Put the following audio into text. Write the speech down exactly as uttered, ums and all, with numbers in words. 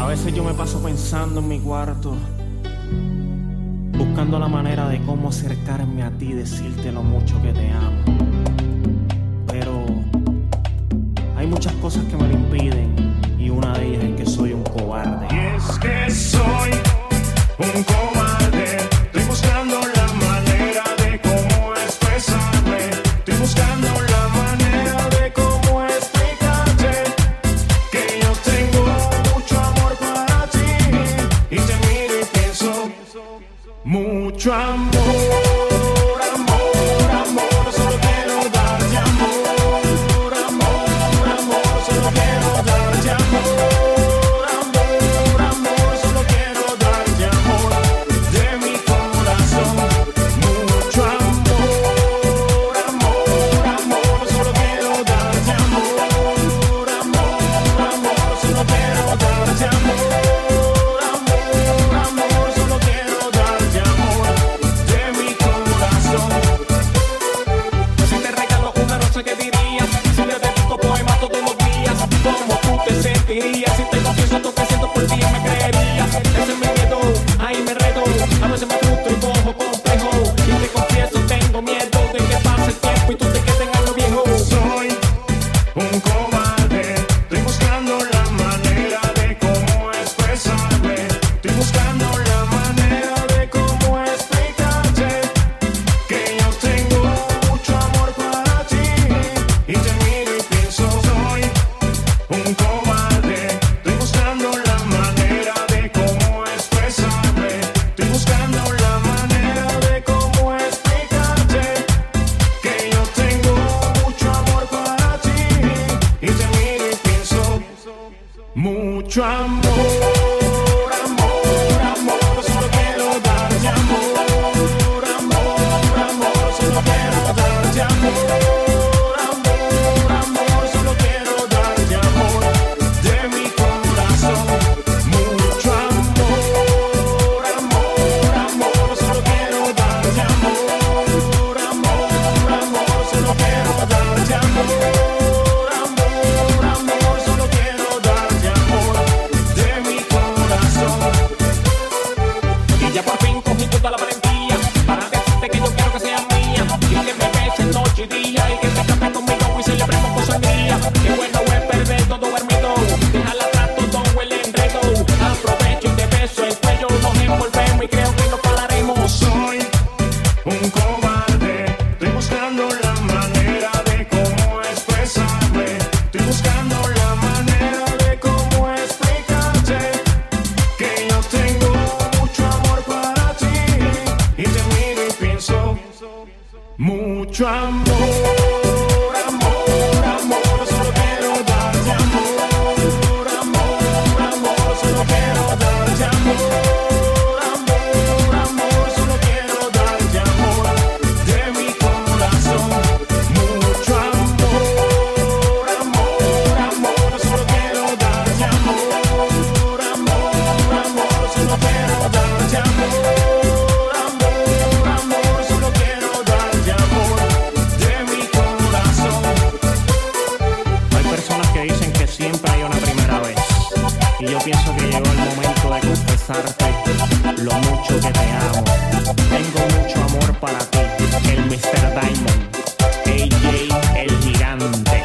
A veces yo me paso pensando en mi cuarto, buscando la manera de cómo acercarme a ti y decirte lo mucho que te amo. Pero hay muchas cosas que me lo impiden, y una de ellas es que soy un cobarde. Y es que soy un cobarde. Estoy buscando la manera de cómo expresarme. Estoy buscando la manera de cómo explicarte que yo tengo mucho amor para ti. Y te miro y pienso, mucho amor. Si te confieso lo que siento por ti, me creerías. Ese es mi miedo, ahí me reto. A veces me frustro y cojo complejo. Y te confieso, tengo miedo de que pase el tiempo y tú te quedes en lo viejo. Soy un cobarde. Estoy buscando la manera de cómo expresarme. Estoy buscando la manera de cómo explicarte que yo tengo mucho amor para ti. Y te miro y pienso, soy un cobarde. Mucho amor, amor, amor, solo quiero darte amor, amor, amor, solo quiero darte amor, amor, amor, solo quiero darte amor de mi corazón. Mucho amor, amor, amor, solo quiero darte amor, amor, amor, solo quiero darte amor. Qué bueno es perder todo dormido. Deja la trato, todo el enredo. Aprovecho y te beso el cuello. Nos envolvemos y creo que nos pararemos. Soy un cobarde. Estoy buscando la manera de cómo expresarme. Estoy buscando la manera de cómo explicarte que yo tengo mucho amor para ti. Y te miro y pienso, mucho amor. Y yo pienso que llegó el momento de confesarte lo mucho que te amo. Tengo mucho amor para ti, el mister Diamond, A J el gigante.